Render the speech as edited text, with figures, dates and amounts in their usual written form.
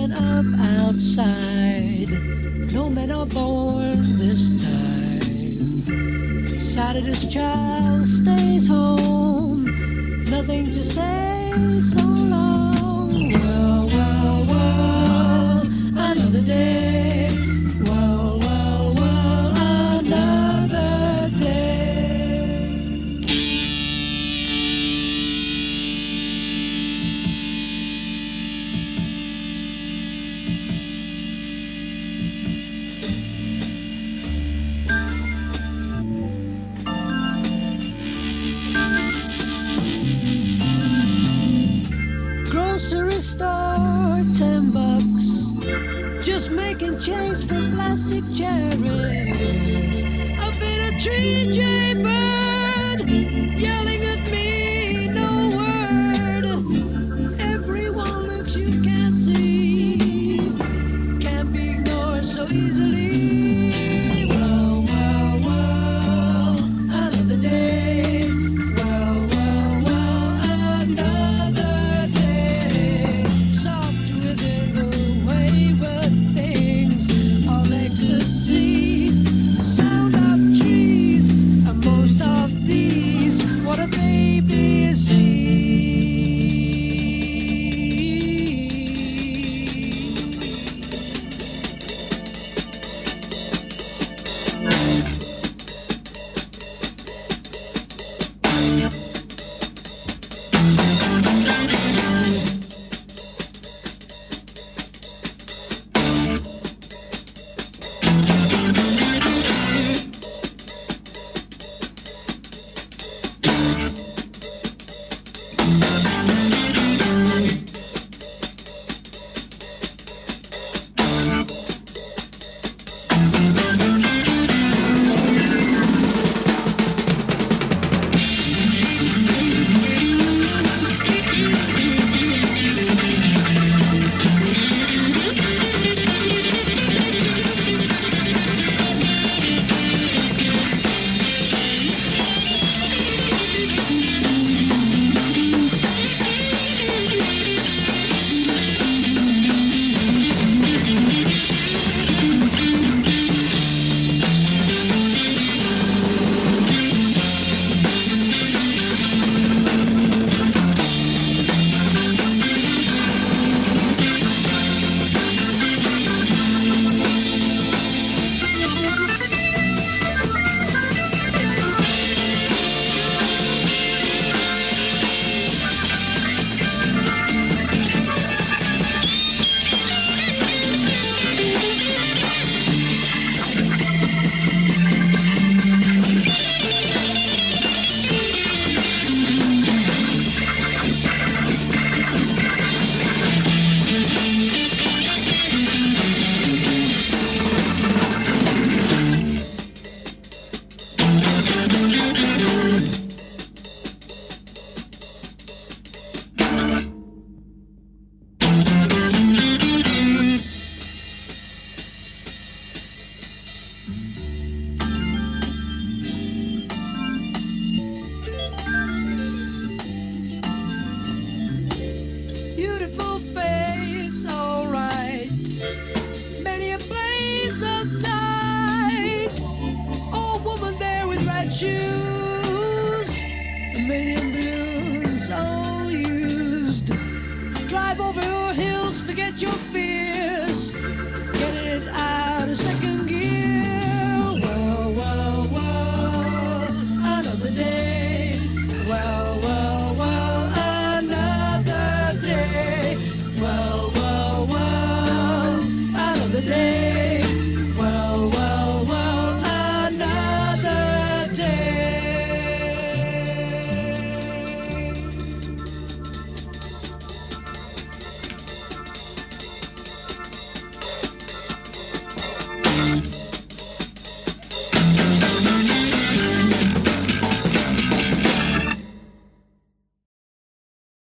man up outside. No man are born this time. Saturday's child stays home. Nothing to say, so long. Well, well, well, another day. Well, well, well, another day. Grocery store, $10. Just making change for plastic cherries. A bit of tree jay bird yelling at me, no word. Everyone looks you can't see, can't be ignored so easily. Well, well, well, another day. Well, well, well, another day. Soft within the wayward things of ecstasy. The sound of trees, and most of these, what a baby is he. Beautiful face, alright. Many a place so tight. Old woman there with red shoes. A million balloons all used. Drive over your hills, forget your fears.